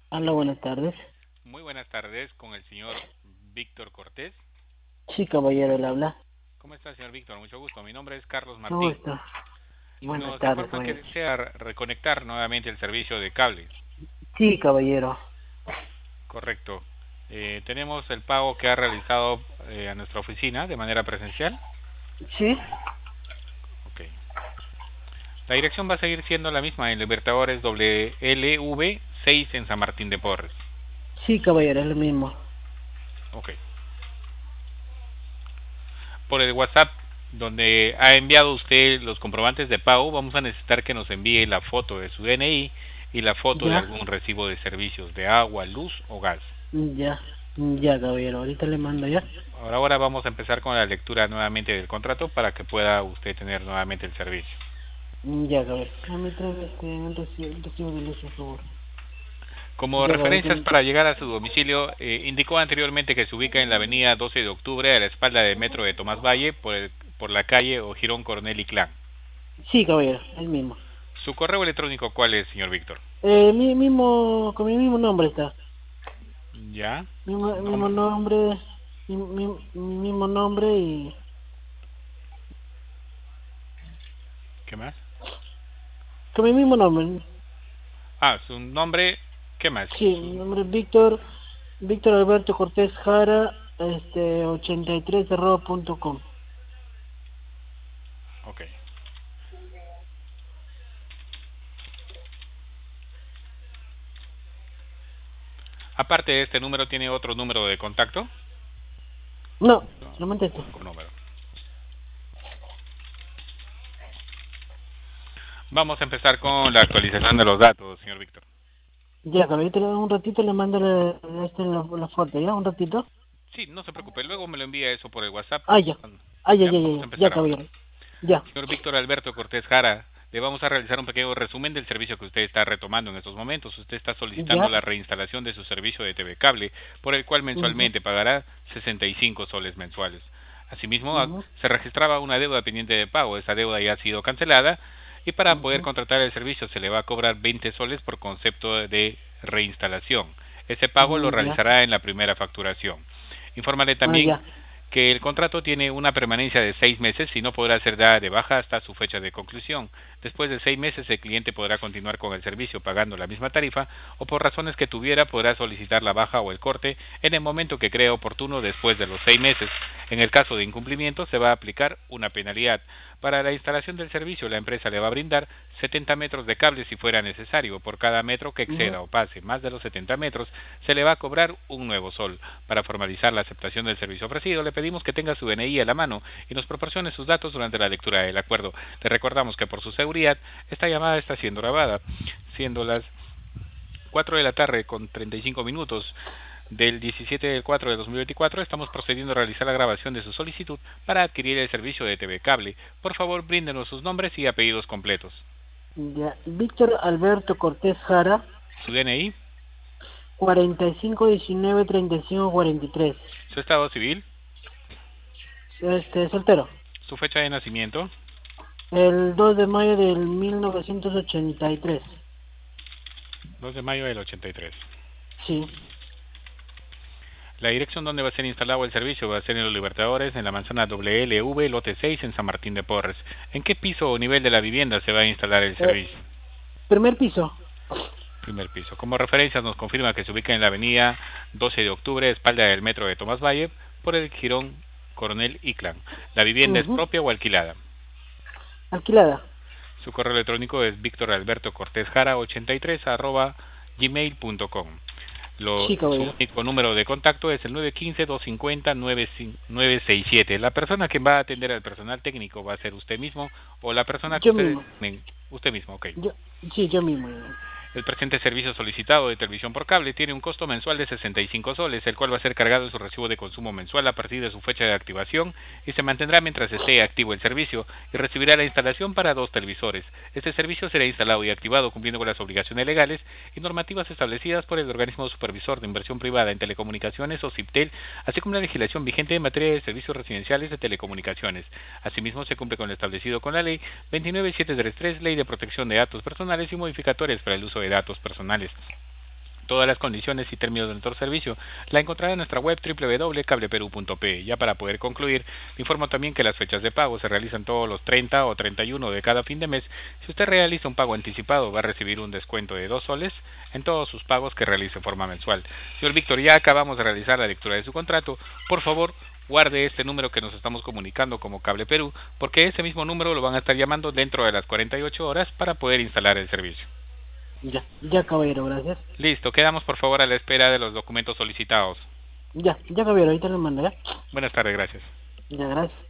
Hola, buenas tardes. Muy buenas tardes con el señor Víctor Cortés. Sí, caballero, le habla. ¿Cómo está, señor Víctor? Mucho gusto. Mi nombre es Carlos ¿Cómo Martín. está? Buenas Nos tardes, informa que caballero. desea reconectar nuevamente el servicio de cable. Sí, caballero. Correcto. Tenemos el pago que ha realizado a nuestra oficina de manera presencial. Sí, Ok. La dirección va a seguir siendo la misma en Libertadores WLV 6 en San Martín de Porres. sí, caballero, es lo mismo. Ok. Por el WhatsApp donde ha enviado usted los comprobantes de pago, vamos a necesitar que nos envíe la foto de su DNI y la foto de Ya, algún recibo de servicios de agua, luz o gas. ya, ya, caballero. Ahorita le mando ya. Ahora vamos a empezar con la lectura nuevamente del contrato para que pueda usted tener nuevamente el servicio. Ya, caballero. A mí trae un recibo de luz, por favor. Como Ya, referencias caballero. para llegar a su domicilio, indicó anteriormente que se ubica en la avenida 12 de octubre a la espalda del metro de Tomás Valle por la calle Ojirón Coronel y Clan. Sí, caballero, el mismo. ¿Su correo electrónico cuál es, señor Víctor? Con mi mismo nombre está. ¿Ya? Su Mismo nombre. nombre, mi mismo nombre y ¿Qué más? con mi mismo nombre. Ah, su nombre, ¿qué más? Sí, mi nombre es Víctor Alberto Cortés Jara, 83 @com. Ok. Aparte de este número, ¿tiene otro número de contacto? No, No, solamente esto. único número. Vamos a empezar con la actualización de los datos, señor Víctor. Ya, ahorita un ratito le mando la foto, ¿ya? Un ratito. Sí, no se preocupe, luego me lo envía eso por el WhatsApp. Ah, ya. Bueno, Ah, ya, ya, ya, ya, vamos a ya, ya, empezar ahora. caballero. Ya. Señor Víctor Alberto Cortés Jara, le vamos a realizar un pequeño resumen del servicio que usted está retomando en estos momentos. Usted está solicitando Ya. la reinstalación de su servicio de TV Cable, por el cual Mhm. mensualmente pagará 65 soles mensuales. Asimismo, Mhm. se registraba una deuda pendiente de pago. Esa deuda ya ha sido cancelada y para poder Mhm. contratar el servicio se le va a cobrar 20 soles por concepto de reinstalación. Ese pago lo Ya. realizará en la primera facturación. Infórmale Ah, también ya. que el contrato tiene una permanencia de 6 meses y no podrá ser dada de baja hasta su fecha de conclusión. Después de 6 meses el cliente podrá continuar con el servicio pagando la misma tarifa o por razones que tuviera podrá solicitar la baja o el corte en el momento que cree oportuno después de los 6 meses. En el caso de incumplimiento se va a aplicar una penalidad. Para la instalación del servicio la empresa le va a brindar 70 metros de cable si fuera necesario. Por cada metro que Mhm. exceda o pase más de los 70 metros se le va a cobrar un nuevo sol. Para formalizar la aceptación del servicio ofrecido, le pedimos que tenga su DNI a la mano y nos proporcione sus datos durante la lectura del acuerdo. Le recordamos que por su seguridad, esta llamada está siendo grabada, siendo las 4 de la tarde con 35 minutos del 17 de 4 de 2024, estamos procediendo a realizar la grabación de su solicitud para adquirir el servicio de TV Cable. Por favor, bríndenos sus nombres y apellidos completos. Ya. Víctor Alberto Cortés Jara, Su DNI, 45193543. su estado civil, Soltero. su fecha de nacimiento, El 2 de mayo del 1983. 2 de mayo del 83. Sí. La dirección donde va a ser instalado el servicio va a ser en Los Libertadores, en la manzana WLV, lote 6, en San Martín de Porres. ¿En qué piso o nivel de la vivienda se va a instalar el Eh, servicio? Primer piso. Primer piso. Como referencia nos confirma que se ubica en la avenida 12 de octubre, espalda del metro de Tomás Valle, por el jirón Coronel Iclan. ¿La vivienda es Mhm. propia o alquilada? Alquilada. Su correo electrónico es victoralbertocortesjara83 gmail.com. Sí, Su caballero. único número de contacto es el 915-250-997. La persona que va a atender al personal técnico va a ser usted mismo o la persona que Yo usted... mismo. Usted mismo, ok. Yo, sí, yo mismo. El presente servicio solicitado de televisión por cable tiene un costo mensual de 65 soles, el cual va a ser cargado en su recibo de consumo mensual a partir de su fecha de activación y se mantendrá mientras esté activo el servicio y recibirá la instalación para 2 televisores. Este servicio será instalado y activado cumpliendo con las obligaciones legales y normativas establecidas por el organismo supervisor de inversión privada en telecomunicaciones o CIPTEL, así como la legislación vigente en materia de servicios residenciales de telecomunicaciones. Asimismo, se cumple con lo establecido con la Ley 29733, Ley de Protección de Datos Personales y Modificatorias para el Uso de Datos Personales. Todas las condiciones y términos de nuestro servicio la encontrará en nuestra web www.cableperu.pe. Ya para poder concluir, le informo también que las fechas de pago se realizan todos los 30 o 31 de cada fin de mes. Si usted realiza un pago anticipado, va a recibir un descuento de 2 soles en todos sus pagos que realice en forma mensual. Señor Víctor, ya acabamos de realizar la lectura de su contrato. Por favor, guarde este número que nos estamos comunicando como Cable Perú, porque ese mismo número lo van a estar llamando dentro de las 48 horas para poder instalar el servicio. Ya, caballero, gracias. Listo, quedamos por favor a la espera de los documentos solicitados. Ya, caballero, ahorita lo mando, ¿ya? Buenas tardes, gracias. Ya, gracias.